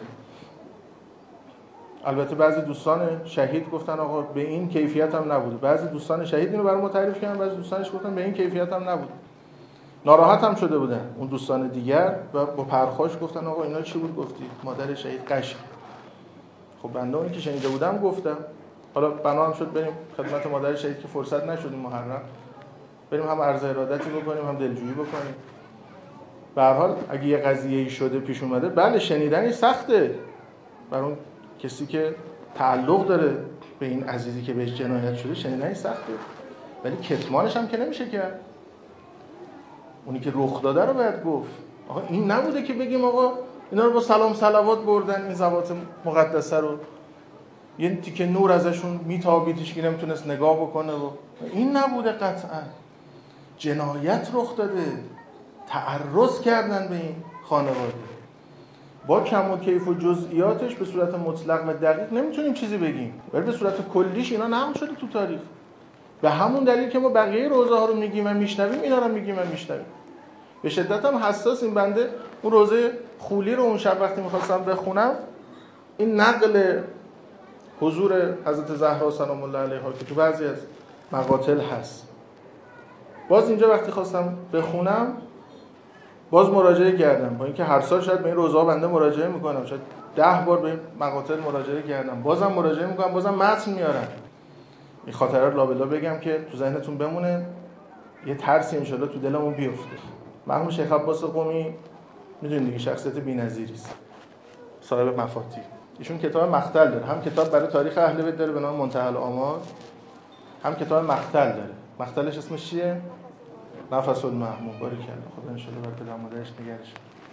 [SPEAKER 2] البته بعضی دوستان شهید گفتن آقا به این کیفیت هم نبوده. بعضی دوستان شهید اینو برام تعریف کردن، بعضی دوستانش گفتن به این کیفیت هم نبوده. ناراحت هم شده بودن اون دوستان دیگر و با پرخاش گفتن آقا اینا چی بود گفتی؟ مادر شهید قش. خب بنده اون که شنیده بودم گفتم. حالا بنا هم شد بریم خدمت مادر شهید که فرصت نشدیم محرم. بریم هم عرض ارادتی بکنیم هم دلجویی بکنیم. به هر حال اگه یه قضیه‌ای شده پیش اومده، بله شنیدنش سخته برای اون کسی که تعلق داره به این عزیزی که بهش جنایت شده، شنیدنش سخته، ولی کتمانش هم که نمیشه کرد. اونی که رخ داده رو باید گفت. آقا این نبوده که بگیم آقا اینا رو با سلام صلوات بردن این ذوات مقدسه رو، یه تیکه نور ازشون میتابید هیچ کی نمیتونست نگاه بکنه و این نبوده. قطعا جنایت رخ داده، تعرض کردن به این خانواده. با کم و کیف و جزئیاتش به صورت مطلق و دقیق نمیتونیم چیزی بگیم، ولی به صورت کلیش اینا نقل شده تو تاریخ. به همون دلیل که ما بقیه روزه ها رو میگیم و میشنویم، اینا رو میگیم و میشنویم. به شدت هم حساس این بنده اون روزه خولی رو اون شب وقتی میخواستم بخونم، این نقل حضور حضرت زهرا سلام الله علیها که تو بعضی از مقاتل هست، باز اینجا وقتی خواستم بخونم باز مراجعه کردم، با اینکه هر سال شاید به این روزه ها بنده مراجعه میکنم، شاید ده بار به این مقاتل مراجعه کردم، بازم مراجعه میکنم، بازم متن میارم. این خاطرات لابلا بگم که تو ذهنتون بمونه، یه ترسی انشالله تو دلمون بیفته. مرحوم شیخ عباس قمی میدونید دیگه شخصیت بی‌نظیری است، صاحب مفاتیح. ایشون کتاب مقتل داره، هم کتاب برای تاریخ اهل بیت داره به نام منتهی الآمال، هم کتاب مقتل داره. مقتلش اسمش چیه؟ نفس المحمود. باری کلا خدا ان شاءالله برکت در مادرش نگرش.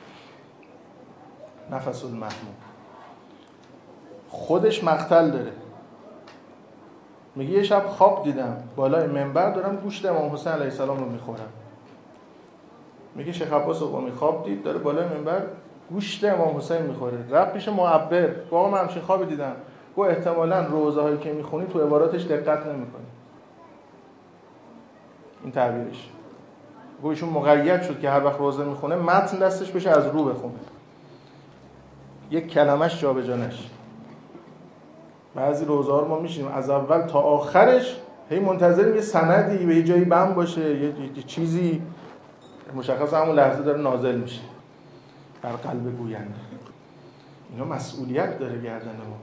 [SPEAKER 2] نفس المحمود خودش مقتل داره. میگه یه شب خواب دیدم بالای منبر دارم گوشت امام حسین علیه السلام رو میخورم. میگه شیخ عباس قمی خواب دید داره بالای منبر گوشت امام حسین میخوره. رفت پیش معبر، گفت من همچین خوابی دیدم. گفت احتمالاً روزه هایی که میخونی تو عباراتش دقت نمیکنی. این تعبیرش. گفت ایشون مقید شد که هر وقت روزه میخونه متن دستش بشه از رو بخونه، یک کلمش جابجا نشه. بعضی روزه ها رو ما میشیم از اول تا آخرش هی منتظریم یه سندی به یه جایی بم باشه، یه چیزی مشخص همون لحظه داره نازل میشه بر قلب گوینده. اینا مسئولیت داره گردن ما.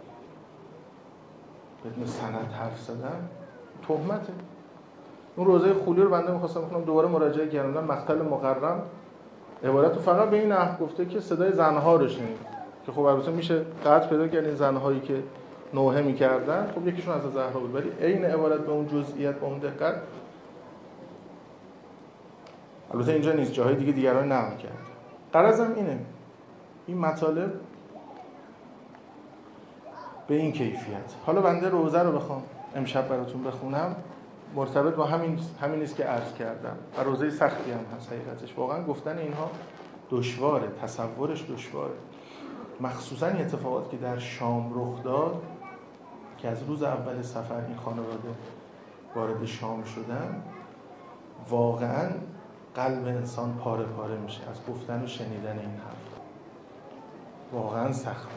[SPEAKER 2] بدون سند حرف زدن تهمته. اون روزه خولی رو بنده می‌خواستم بخونم، دوباره مراجعه کردم. مقتل مقرم عبارت رو فقط به این نحو گفته که صدای زنها رو شنید، که خب البته میشه قطع پیدا کرد این زنهایی که نوحه می‌کردن خب یکیشون از زهرا بود، ولی عین عبارت به اون جزئیات به اون دقت البته اینجا نیست، جاهای دیگه دیگران نقل کرده. غرضم اینه این مطالب به این کیفیت. حالا بنده روزه رو بخوام امشب براتون بخونم، مرتبط با همین همین است که عرض کردم و روزه سختی هم هست حقیقتش. واقعا گفتن اینها دشواره، تصورش دشواره، مخصوصا این اتفاقات که در شام رخ داد که از روز اول سفر این خانواده وارد شام شدن، واقعا قلب انسان پاره پاره میشه از گفتن و شنیدن این حرف. واقعا سخته،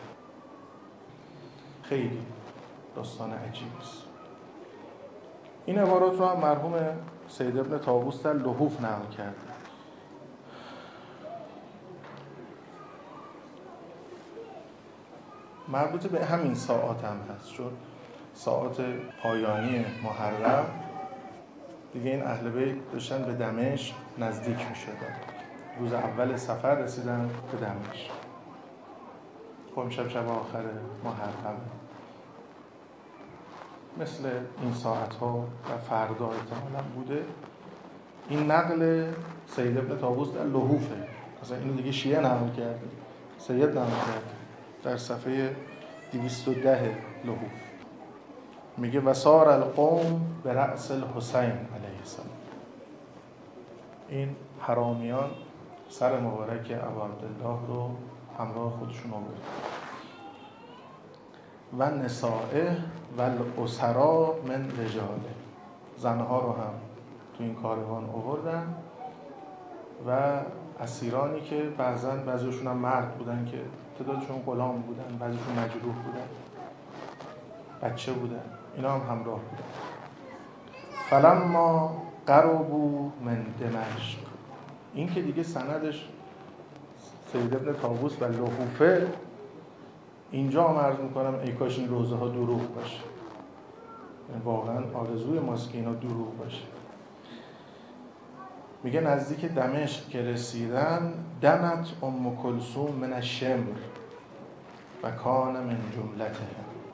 [SPEAKER 2] خیلی داستان عجیبی است. این عبارات رو هم مرحوم سید ابن طاووس در لحوف نقل کرده. مربوط به همین ساعات هم هست، چون ساعات پایانی محرم دیگه این اهل بیت داشتن به دمشق نزدیک می شدن. روز اول سفر رسیدن به دمشق. خب شب شب آخر محرم، مثل این ساعت ها و فردا احتمالاً بوده. این نقل سید ابن طاووس در لحوفه، مثلا اینو دیگه شیعه نقل کرده، سید نقل کرده در صفحه دویست و ده لحوف. میگه وسار القوم به رأس الحسین علیه السلام. این حرامیان سر مبارک ابا عبدالله رو همراه خودشون آورد و نسائه و الاسرا من رجاله، زنها رو هم تو این کاروان آوردن و اسیرانی که بعضا بعضیشون هم مرد بودن که تعدادشون غلام بودن، بعضیشون مجروح بودن، بچه بودن، اینا هم همراه بودن. فلما قربوا من دمشق، این که دیگه سندش سید ابن طاووس و لحوفه، اینجا هم عرض میکنم ای کاش این روزه ها دروغ باشه، واقعا آرزوی ماست که اینا دروغ باشه. میگه نزدیک دمشق که رسیدن، دنت ام کلثوم من الشمر و کان من جملته.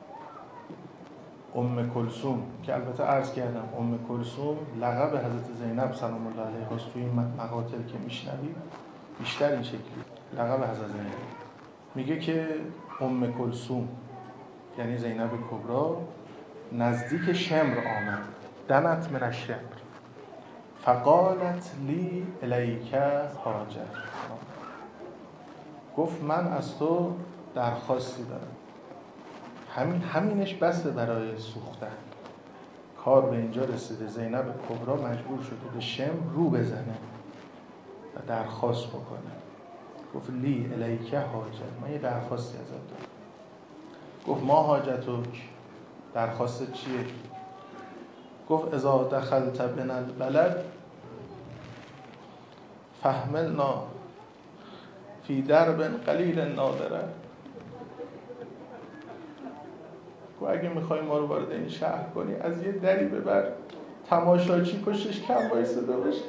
[SPEAKER 2] ام کلثوم که البته عرض کردم ام کلثوم لقب حضرت زینب سلام الله علیها است. توی این مقاطع که میشنوید بیشتر این شکلی لقب حضرت زینب. میگه که ام کلثوم یعنی زینب کبرا نزدیک شمر آمد، دنت من الشمر فقالت لی الیک حاجه، گفت من از تو درخواستی دارم. همین همینش بسته برای سوختن. کار به اینجا رسیده، زینب کبرا مجبور شده به شمر رو بزنه و درخواست بکنه. گفت لی الیک حاجه، من یه درخواستی ازت دارم. گفت ما حاجتک، درخواست چیه؟ گفت اذا دخلت بنا البلد فحملنا فی درب قلیل نادره. گفت اگه میخوای ما رو وارد این شهر کنی، از یه دری ببر تماشاچی پشتش کم وایساده باشه.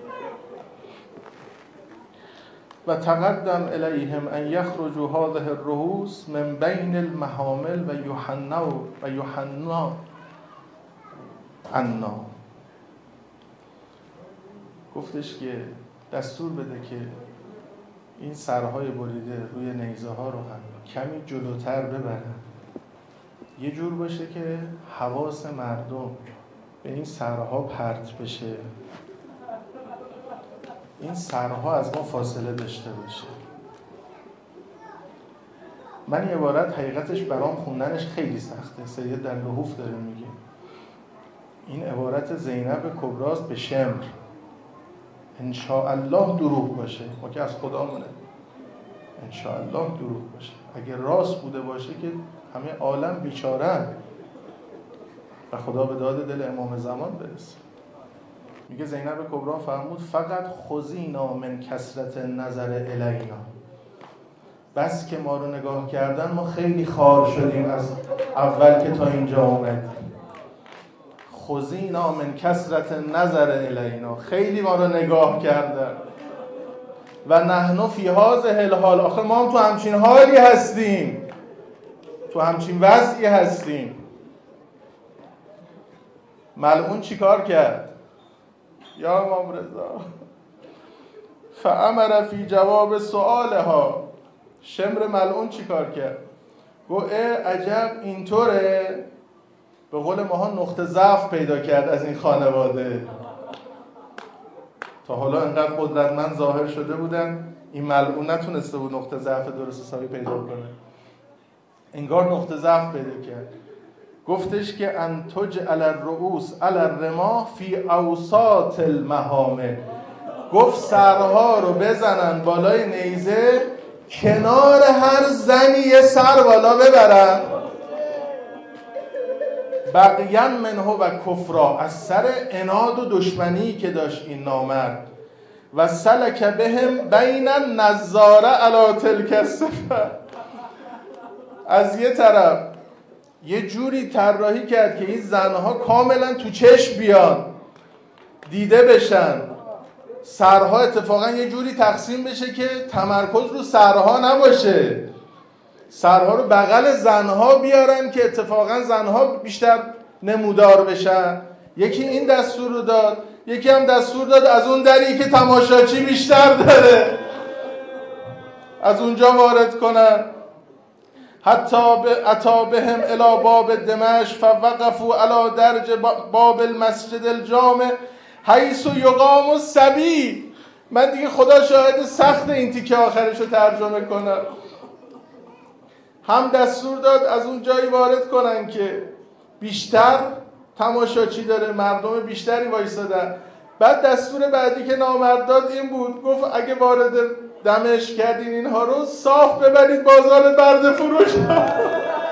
[SPEAKER 2] و تقدم الیهم ان یخرجوا هذه الرؤوس من بین المحامل و یحنوا و یحنا عنا. گفتش که دستور بده که این سرهای بریده روی نیزه ها رو هم کمی جلوتر ببرن، یه جور باشه که حواس مردم به این سرها پرت بشه، این سرها از ما فاصله داشته باشه. من این عبارت حقیقتش برام خوندنش خیلی سخته. سید در لحوف داره میگه این عبارت زینب کبراست به شمر، انشاءالله دروغ باشه، ما که از خدا مونه، انشاءالله دروغ باشه. اگه راست بوده باشه که همه عالم بیچارن و خدا به داد دل امام زمان برسه. میگه زینب کبرا فرمود فقط خذینا من کثرت نظر الینا، بس که ما رو نگاه کردن ما خیلی خوار شدیم از اول که تا اینجا اومدیم. خذینا من کثرت نظر الینا، خیلی ما رو نگاه کردن. و نحن فی هذه الحال، آخه ما هم تو همچین حالی هستیم، تو همچین وضعی هستیم. ملعون چی کار کرد؟ یا امام رضا فامر فی جواب سؤالها. شمر ملعون چی کار کرد؟ گو اه عجب اینطوره، به قول ماها نقطه ضعف پیدا کرد از این خانواده. تا حالا انقدر قدرتمند ظاهر شده بودن، این ملعون نتونسته بود نقطه ضعف درست حسابی پیدا کنه. انگار نقطه ضعف پیدا کرد. گفتش که ان تجعل الرؤوس علی الرماح فی اوساط المهامه. گفت سرها رو بزنن بالای نیزه، کنار هر زنی یه سر بالا ببرن. بقیاً منه و کفرا، از سر عناد و دشمنی که داشت این نامرد. و سلک بهم بین النظاره علی تلک الصفه. از یه طرف یه جوری طراحی کرد که این زنها کاملا تو چشم بیان، دیده بشن، سرها اتفاقا یه جوری تقسیم بشه که تمرکز رو سرها نباشه، سرها رو بغل زنها بیارن که اتفاقا زنها بیشتر نمودار بشن. یکی این دستور رو داد، یکی هم دستور داد از اون دری که تماشاچی بیشتر داره از اونجا وارد کنن. حتی به اتا بهم الی باب دمشق فوقفوا علی درج باب المسجد الجامع حیث یقام الصبی. من دیگه خدا شاهد سخت این تیکه آخرش رو ترجمه کنم. هم دستور داد از اون جایی وارد کنن که بیشتر تماشاچی داره، مردم بیشتری وایسادن. بعد دستور بعدی که نامرد داد این بود، گفت اگه وارد دمشق کردین اینها رو صاف ببرید بازار برده فروش.